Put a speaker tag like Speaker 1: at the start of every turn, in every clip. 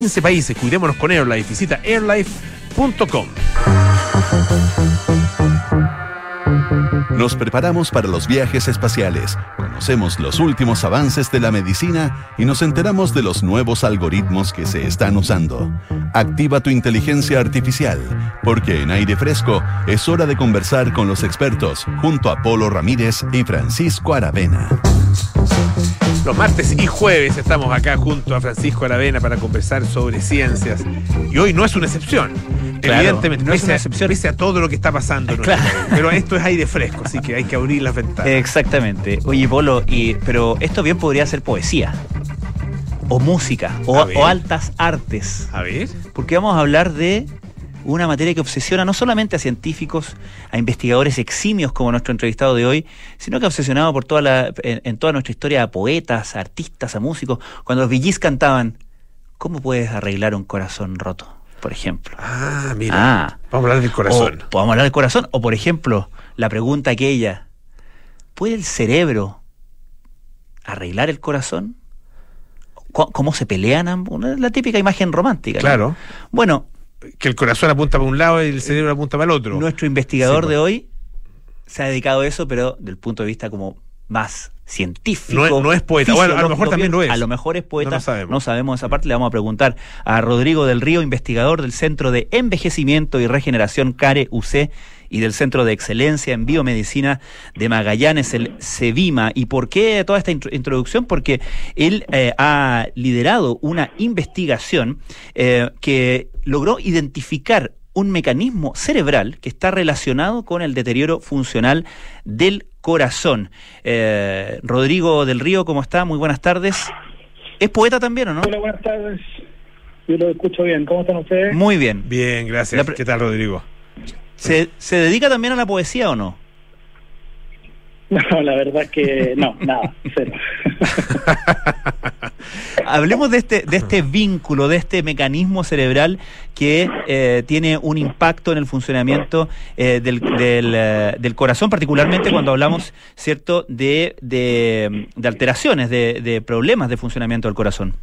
Speaker 1: 15 países. Cuidémonos con AirLife. Visita airlife.com.
Speaker 2: Nos preparamos para los viajes espaciales, conocemos los últimos avances de la medicina y nos enteramos de los nuevos algoritmos que se están usando. Activa tu inteligencia artificial, porque en Aire Fresco es hora de conversar con los expertos, junto a Polo Ramírez y Francisco Aravena.
Speaker 1: Los martes y jueves estamos acá junto a Francisco Aravena para conversar sobre ciencias. Y hoy no es una excepción.
Speaker 3: Claro,
Speaker 1: evidentemente,
Speaker 3: no es una excepción.
Speaker 1: Pese a todo lo que está pasando.
Speaker 3: Claro.
Speaker 1: Pero esto es aire fresco, así que hay que abrir las ventanas.
Speaker 3: Exactamente. Oye, Polo, pero esto bien podría ser poesía. O música. O altas artes.
Speaker 1: A ver.
Speaker 3: Porque vamos a hablar de una materia que obsesiona no solamente a científicos, a investigadores eximios como nuestro entrevistado de hoy, sino que ha obsesionado por en toda nuestra historia a poetas, a artistas, a músicos. Cuando los Bee Gees cantaban, ¿cómo puedes arreglar un corazón roto? Por ejemplo.
Speaker 1: Mira. Vamos a hablar del corazón.
Speaker 3: Vamos a hablar del corazón. O, por ejemplo, la pregunta aquella, ¿puede el cerebro arreglar el corazón? ¿Cómo se pelean ambos? La típica imagen romántica, ¿no?
Speaker 1: Claro.
Speaker 3: Bueno,
Speaker 1: que el corazón apunta para un lado y el cerebro apunta para el otro.
Speaker 3: Nuestro investigador de hoy se ha dedicado a eso, pero del punto de vista como más científico.
Speaker 1: No es poeta. Bueno, a lo mejor también lo es.
Speaker 3: A lo mejor es poeta.
Speaker 1: No
Speaker 3: sabemos esa parte. Le vamos a preguntar a Rodrigo del Río, investigador del Centro de Envejecimiento y Regeneración CARE UC y del Centro de Excelencia en Biomedicina de Magallanes, el CEBIMA. ¿Y por qué toda esta introducción? Porque él ha liderado una investigación que logró identificar un mecanismo cerebral que está relacionado con el deterioro funcional del corazón. Rodrigo del Río, ¿cómo está? Muy buenas tardes. ¿Es poeta también o no?
Speaker 4: Hola, buenas tardes. Yo lo escucho bien. ¿Cómo están ustedes?
Speaker 3: Muy bien.
Speaker 1: Bien, gracias. ¿Qué tal, Rodrigo?
Speaker 3: ¿Se dedica también a la poesía o no?
Speaker 4: No, la verdad es que no, nada, cero.
Speaker 3: Hablemos de este vínculo, de este mecanismo cerebral que tiene un impacto en el funcionamiento del corazón, particularmente cuando hablamos, ¿cierto?, de alteraciones, de problemas de funcionamiento del corazón.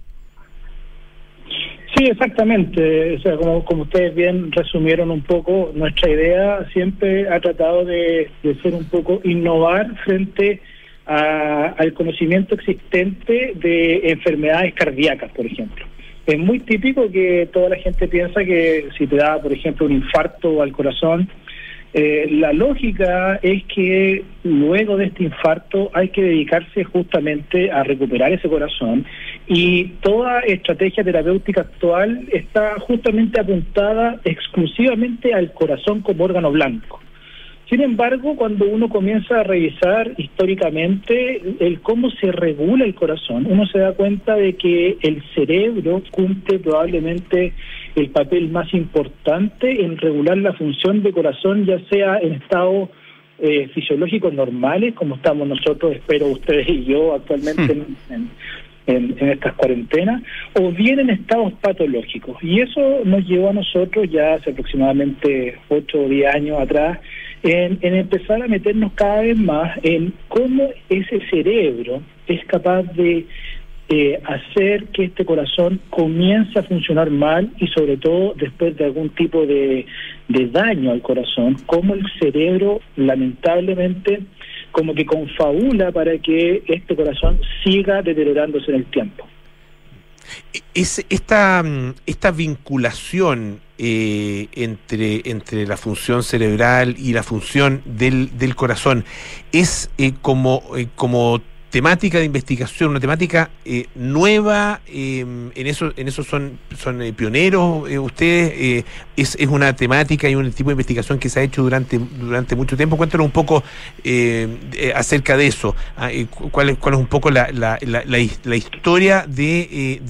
Speaker 4: Sí, exactamente. O sea, como ustedes bien resumieron un poco, nuestra idea siempre ha tratado de ser un poco innovar frente al conocimiento existente de enfermedades cardíacas, por ejemplo. Es muy típico que toda la gente piensa que si te da, por ejemplo, un infarto al corazón, la lógica es que luego de este infarto hay que dedicarse justamente a recuperar ese corazón, y toda estrategia terapéutica actual está justamente apuntada exclusivamente al corazón como órgano blanco. Sin embargo, cuando uno comienza a revisar históricamente el cómo se regula el corazón, uno se da cuenta de que el cerebro cumple probablemente el papel más importante en regular la función del corazón, ya sea en estados fisiológicos normales, como estamos nosotros, espero ustedes y yo actualmente en estas cuarentenas, o bien en estados patológicos. Y eso nos llevó a nosotros ya hace aproximadamente 8 o 10 años atrás en empezar a meternos cada vez más en cómo ese cerebro es capaz de hacer que este corazón comience a funcionar mal, y sobre todo después de algún tipo de daño al corazón, cómo el cerebro lamentablemente como que confabula para que este corazón siga deteriorándose en el tiempo.
Speaker 1: Esta vinculación entre la función cerebral y la función del corazón es como temática de investigación, una temática nueva, en eso son pioneros ustedes, es una temática y un tipo de investigación que se ha hecho durante mucho tiempo. Cuéntanos un poco acerca de eso, cuál es un poco la historia de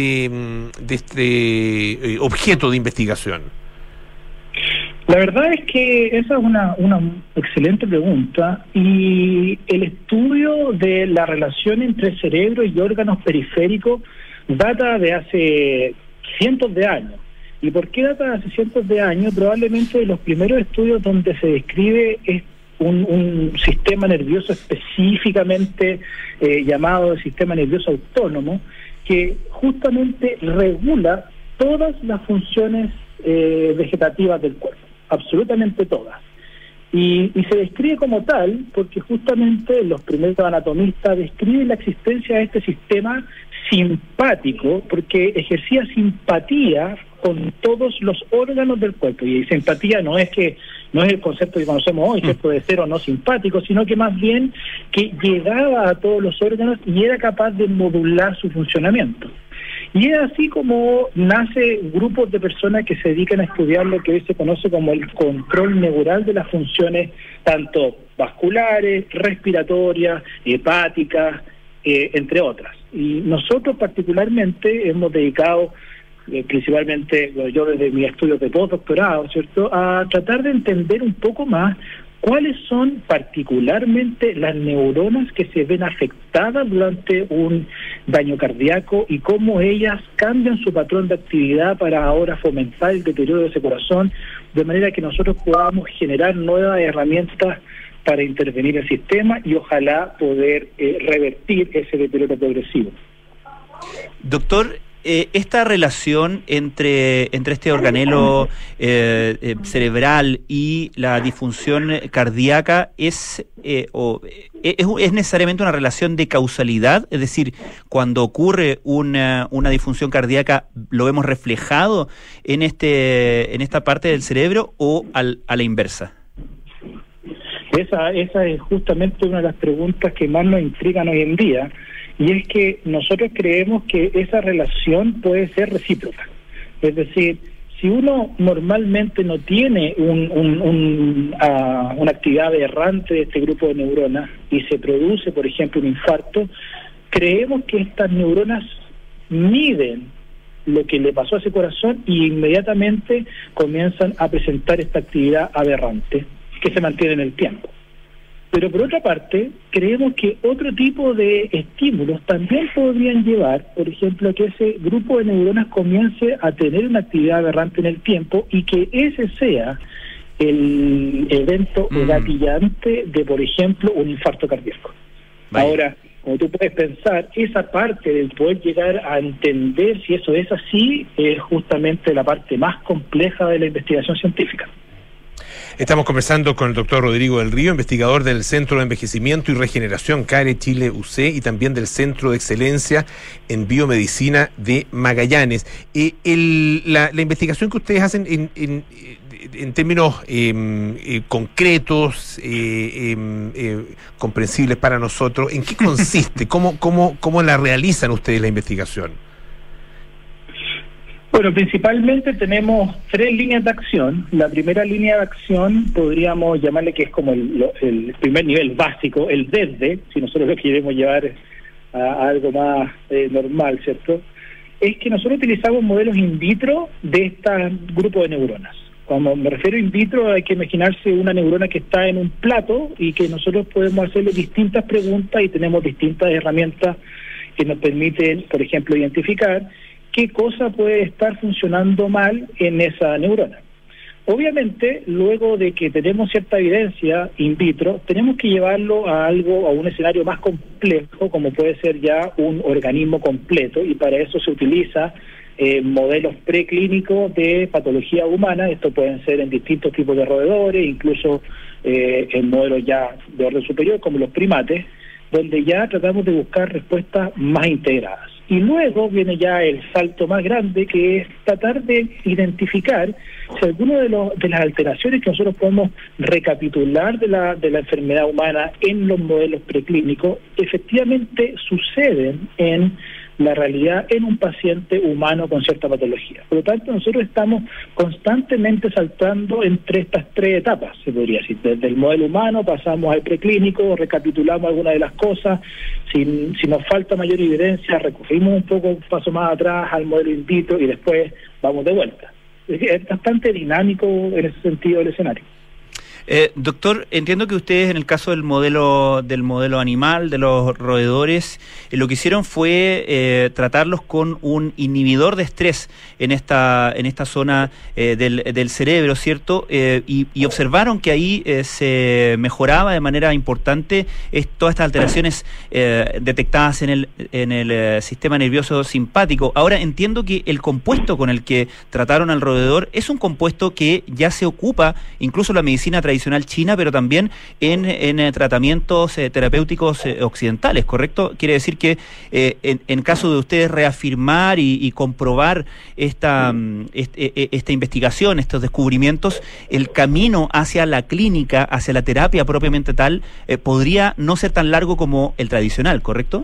Speaker 1: este objeto de investigación.
Speaker 4: La verdad es que esa es una excelente pregunta, y el estudio de la relación entre cerebro y órganos periféricos data de hace cientos de años. ¿Y por qué data de hace cientos de años? Probablemente los primeros estudios donde se describe un sistema nervioso específicamente llamado el sistema nervioso autónomo, que justamente regula todas las funciones vegetativas del cuerpo, absolutamente todas. Y se describe como tal porque justamente los primeros anatomistas describen la existencia de este sistema simpático porque ejercía simpatía con todos los órganos del cuerpo. Y simpatía no es el concepto que conocemos hoy, que puede ser o no simpático, sino que más bien que llegaba a todos los órganos y era capaz de modular su funcionamiento. Y es así como nace grupos de personas que se dedican a estudiar lo que hoy se conoce como el control neural de las funciones tanto vasculares, respiratorias, hepáticas, entre otras. Y nosotros particularmente hemos dedicado, principalmente yo desde mi estudio de postdoctorado, ¿cierto?, a tratar de entender un poco más cuáles son particularmente las neuronas que se ven afectadas durante un daño cardíaco y cómo ellas cambian su patrón de actividad para ahora fomentar el deterioro de ese corazón, de manera que nosotros podamos generar nuevas herramientas para intervenir el sistema y ojalá poder revertir ese deterioro progresivo.
Speaker 3: Doctor, esta relación entre este organelo cerebral y la disfunción cardíaca es necesariamente una relación de causalidad, es decir, cuando ocurre una disfunción cardíaca lo vemos reflejado en esta parte del cerebro o a la inversa.
Speaker 4: Esa es justamente una de las preguntas que más nos intrigan hoy en día. Y es que nosotros creemos que esa relación puede ser recíproca. Es decir, si uno normalmente no tiene una actividad aberrante de este grupo de neuronas y se produce, por ejemplo, un infarto, creemos que estas neuronas miden lo que le pasó a ese corazón y inmediatamente comienzan a presentar esta actividad aberrante que se mantiene en el tiempo. Pero por otra parte, creemos que otro tipo de estímulos también podrían llevar, por ejemplo, a que ese grupo de neuronas comience a tener una actividad aberrante en el tiempo y que ese sea el evento gatillante de, por ejemplo, un infarto cardíaco. Vaya. Ahora, como tú puedes pensar, esa parte del poder llegar a entender si eso es así es justamente la parte más compleja de la investigación científica.
Speaker 1: Estamos conversando con el doctor Rodrigo del Río, investigador del Centro de Envejecimiento y Regeneración CARE Chile UC y también del Centro de Excelencia en Biomedicina de Magallanes. La investigación que ustedes hacen en términos concretos, comprensibles para nosotros, ¿en qué consiste? ¿Cómo la realizan ustedes la investigación?
Speaker 4: Bueno, principalmente tenemos 3 líneas de acción. La primera línea de acción podríamos llamarle que es como el primer nivel básico, el desde, si nosotros lo queremos llevar a algo más normal, ¿cierto? Es que nosotros utilizamos modelos in vitro de este grupo de neuronas. Cuando me refiero in vitro hay que imaginarse una neurona que está en un plato y que nosotros podemos hacerle distintas preguntas y tenemos distintas herramientas que nos permiten, por ejemplo, identificar qué cosa puede estar funcionando mal en esa neurona. Obviamente, luego de que tenemos cierta evidencia in vitro, tenemos que llevarlo a un escenario más complejo, como puede ser ya un organismo completo, y para eso se utiliza modelos preclínicos de patología humana. Esto pueden ser en distintos tipos de roedores, incluso en modelos ya de orden superior, como los primates, donde ya tratamos de buscar respuestas más integradas. Y luego viene ya el salto más grande, que es tratar de identificar si alguno de las alteraciones que nosotros podemos recapitular de la enfermedad humana en los modelos preclínicos efectivamente suceden en la realidad en un paciente humano con cierta patología. Por lo tanto, nosotros estamos constantemente saltando entre estas 3 etapas, se podría decir. Desde el modelo humano pasamos al preclínico, recapitulamos algunas de las cosas, si nos falta mayor evidencia, recurrimos un poco un paso más atrás al modelo in vitro y después vamos de vuelta. Es bastante dinámico en ese sentido el escenario.
Speaker 3: Doctor, entiendo que ustedes en el caso del modelo animal, de los roedores, lo que hicieron fue tratarlos con un inhibidor de estrés en esta zona del cerebro, ¿cierto? Y observaron que ahí se mejoraba de manera importante todas estas alteraciones detectadas en el sistema nervioso simpático. Ahora entiendo que el compuesto con el que trataron al roedor es un compuesto que ya se ocupa incluso en la medicina tradicional china, pero también en tratamientos terapéuticos occidentales, ¿correcto? Quiere decir que en caso de ustedes reafirmar y comprobar esta investigación, estos descubrimientos, el camino hacia la clínica, hacia la terapia propiamente tal, podría no ser tan largo como el tradicional, ¿correcto?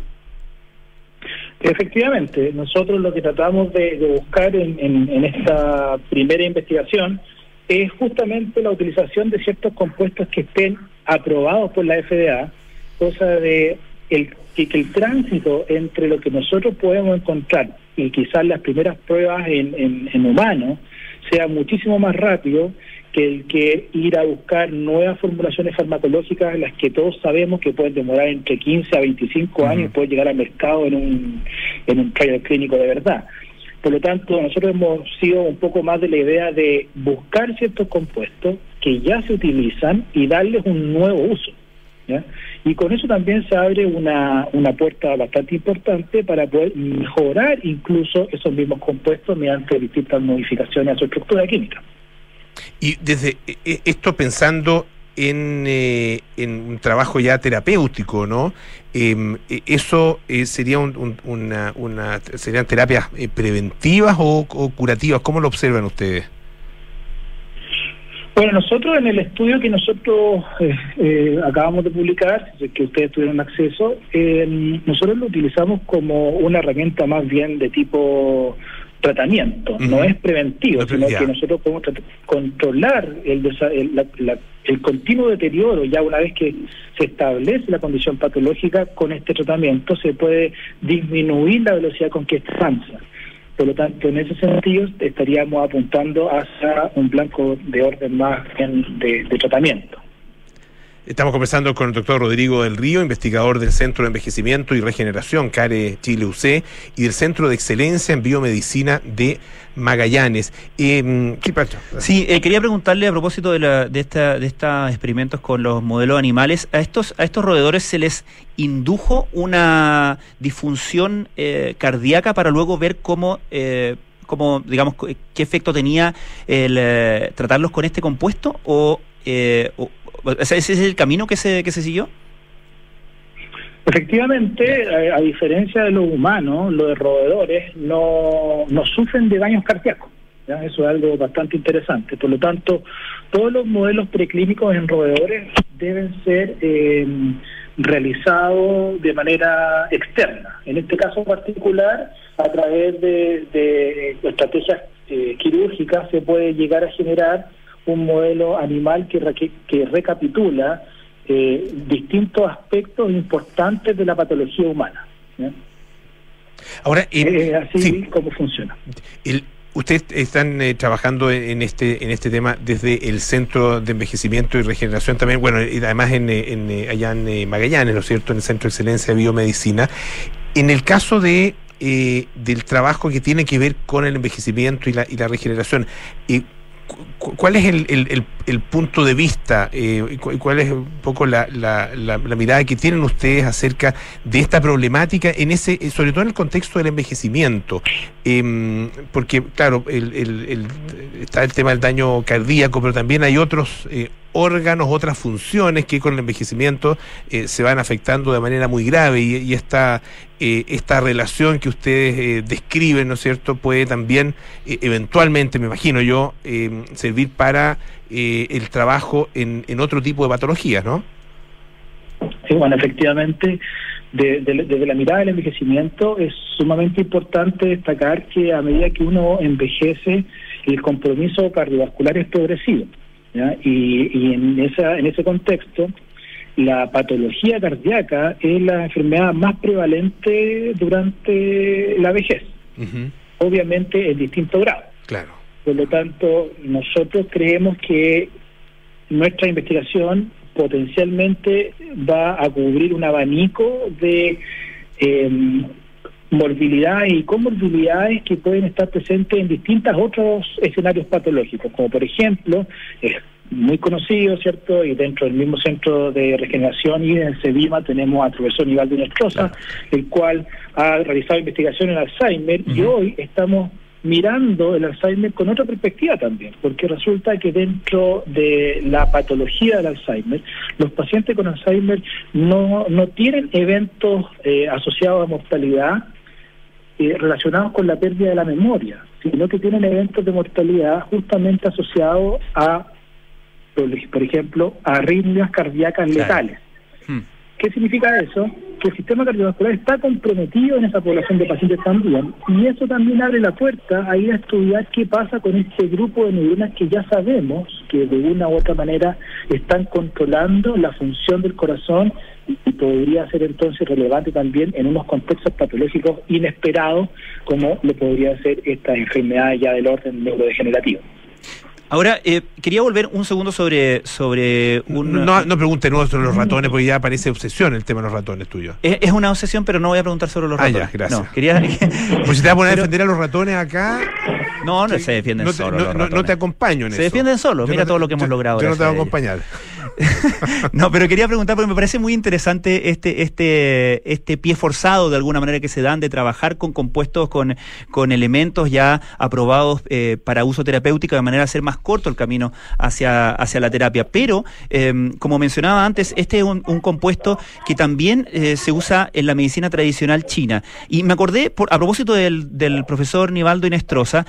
Speaker 4: Efectivamente, nosotros lo que tratamos de buscar en esta primera investigación es justamente la utilización de ciertos compuestos que estén aprobados por la FDA, cosa de que el tránsito entre lo que nosotros podemos encontrar y quizás las primeras pruebas en humanos sea muchísimo más rápido que el que ir a buscar nuevas formulaciones farmacológicas, en las que todos sabemos que pueden demorar entre 15 a 25 años y pueden llegar al mercado en un trial clínico de verdad. Por lo tanto, nosotros hemos sido un poco más de la idea de buscar ciertos compuestos que ya se utilizan y darles un nuevo uso, ¿ya? Y con eso también se abre una puerta bastante importante para poder mejorar incluso esos mismos compuestos mediante distintas modificaciones a su estructura química.
Speaker 1: Y desde esto pensando en un trabajo ya terapéutico, ¿no? Eso sería serían terapias preventivas o curativas. ¿Cómo lo observan ustedes?
Speaker 4: Bueno, nosotros en el estudio que nosotros acabamos de publicar, que ustedes tuvieron acceso, nosotros lo utilizamos como una herramienta más bien de tipo tratamiento, no es preventivo, sino que nosotros podemos controlar el continuo deterioro. Ya una vez que se establece la condición patológica, con este tratamiento se puede disminuir la velocidad con que avanza. Por lo tanto, en ese sentido estaríamos apuntando hacia un blanco de orden más bien de tratamiento.
Speaker 1: Estamos conversando con el doctor Rodrigo del Río, investigador del Centro de Envejecimiento y Regeneración CARE Chile UC y del Centro de Excelencia en Biomedicina de Magallanes.
Speaker 3: Sí, quería preguntarle a propósito de estos experimentos con los modelos animales, ¿a estos roedores se les indujo una disfunción cardíaca para luego ver cómo digamos, qué efecto tenía el tratarlos con este compuesto o ¿ese es el camino que se siguió?
Speaker 4: Efectivamente, a diferencia de los humanos, los de roedores no sufren de daños cardíacos, ¿ya? Eso es algo bastante interesante. Por lo tanto, todos los modelos preclínicos en roedores deben ser realizados de manera externa. En este caso particular, a través de estrategias quirúrgicas se puede llegar a generar un modelo animal que recapitula distintos aspectos importantes de la patología humana, ¿ya?
Speaker 1: Ahora,
Speaker 4: así
Speaker 1: sí, como
Speaker 4: funciona.
Speaker 1: Ustedes están trabajando en este tema desde el Centro de Envejecimiento y Regeneración también, bueno, y además allá en Magallanes, ¿no es cierto?, en el Centro de Excelencia de Biomedicina. En el caso del trabajo que tiene que ver con el envejecimiento y la regeneración, ¿cuál es el punto de vista, cuál es un poco la mirada que tienen ustedes acerca de esta problemática sobre todo en el contexto del envejecimiento? Porque, claro, está el tema del daño cardíaco, pero también hay otros órganos, otras funciones que con el envejecimiento se van afectando de manera muy grave y esta relación que ustedes describen, ¿no es cierto?, puede también eventualmente, me imagino yo, servir para el trabajo en otro tipo de patologías, ¿no?
Speaker 4: Sí, bueno, efectivamente, desde la mirada del envejecimiento es sumamente importante destacar que a medida que uno envejece, el compromiso cardiovascular es progresivo, ¿ya? Y en ese contexto, la patología cardíaca es la enfermedad más prevalente durante la vejez, obviamente en distinto grado.
Speaker 1: Claro.
Speaker 4: Por lo tanto, nosotros creemos que nuestra investigación potencialmente va a cubrir un abanico de morbilidades y comorbilidades que pueden estar presentes en distintos otros escenarios patológicos, como por ejemplo, es muy conocido, ¿cierto? Y dentro del mismo Centro de Regeneración y en el CEVIMA tenemos al profesor Nivaldo Inestrosa, el cual ha realizado investigación en Alzheimer, y hoy estamos mirando el Alzheimer con otra perspectiva también, porque resulta que dentro de la patología del Alzheimer, los pacientes con Alzheimer no tienen eventos asociados a mortalidad relacionados con la pérdida de la memoria, sino que tienen eventos de mortalidad justamente asociados a, por ejemplo, arritmias cardíacas letales. ¿Qué significa eso? Que el sistema cardiovascular está comprometido en esa población de pacientes también, y eso también abre la puerta a ir a estudiar qué pasa con este grupo de neuronas que ya sabemos que de una u otra manera están controlando la función del corazón, y podría ser entonces relevante también en unos contextos patológicos inesperados, como lo podría ser estas enfermedades ya del orden neurodegenerativo.
Speaker 3: Ahora, quería volver un segundo sobre un...
Speaker 1: No pregunte nuevo sobre los ratones, porque ya parece obsesión el tema de los ratones tuyo.
Speaker 3: Es una obsesión, pero no voy a preguntar sobre los ratones.
Speaker 1: Ya, gracias.
Speaker 3: No, quería...
Speaker 1: Pues si te vas a poner a defender a los ratones acá...
Speaker 3: No se defienden solos.
Speaker 1: No te acompaño en eso.
Speaker 3: Se defienden solos, mira todo lo que hemos logrado.
Speaker 1: Yo no te voy a acompañar.
Speaker 3: No, pero quería preguntar, porque me parece muy interesante este pie forzado de alguna manera que se dan de trabajar con compuestos, con elementos ya aprobados para uso terapéutico, de manera a hacer más corto el camino hacia la terapia. Pero, como mencionaba antes, este es un compuesto que también se usa en la medicina tradicional china. Y me acordé, a propósito del profesor Nivaldo Inestrosa,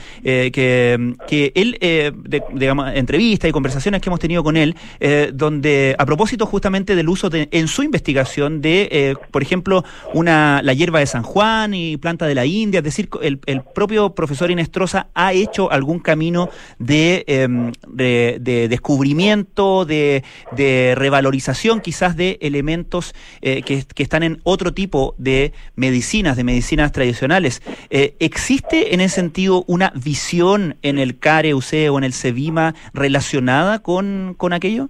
Speaker 3: que él, digamos, entrevistas y conversaciones que hemos tenido con él, donde a propósito justamente del uso en su investigación de, por ejemplo, la hierba de San Juan y planta de la India, es decir, el propio profesor Inestrosa ha hecho algún camino de descubrimiento, de revalorización quizás de elementos que están en otro tipo de medicinas tradicionales. ¿Existe en ese sentido una visión en el CARE-UC o en el CEVIMA relacionada con aquello?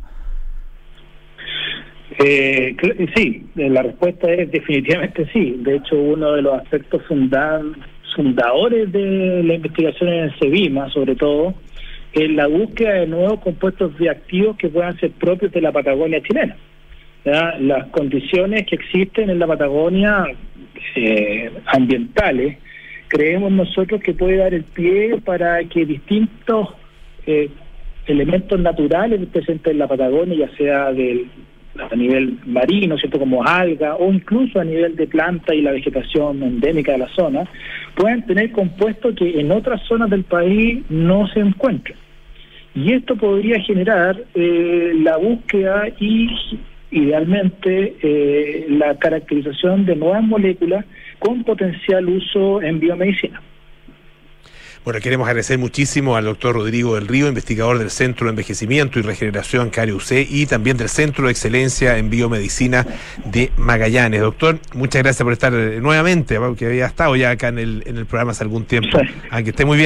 Speaker 4: Sí, la respuesta es definitivamente sí. De hecho, uno de los aspectos fundadores de la investigación en el CEVIMA, sobre todo, es la búsqueda de nuevos compuestos bioactivos que puedan ser propios de la Patagonia chilena. ¿Ya? Las condiciones que existen en la Patagonia ambientales, creemos nosotros que puede dar el pie para que distintos elementos naturales presentes en la Patagonia, ya sea a nivel marino, ¿cierto?, como alga, o incluso a nivel de planta y la vegetación endémica de la zona, pueden tener compuestos que en otras zonas del país no se encuentran. Y esto podría generar la búsqueda y, idealmente, la caracterización de nuevas moléculas con potencial uso en biomedicina.
Speaker 1: Bueno, queremos agradecer muchísimo al doctor Rodrigo del Río, investigador del Centro de Envejecimiento y Regeneración CARE-UC y también del Centro de Excelencia en Biomedicina de Magallanes. Doctor, muchas gracias por estar nuevamente, porque había estado ya acá en el programa hace algún tiempo. Sí. Que esté muy bien.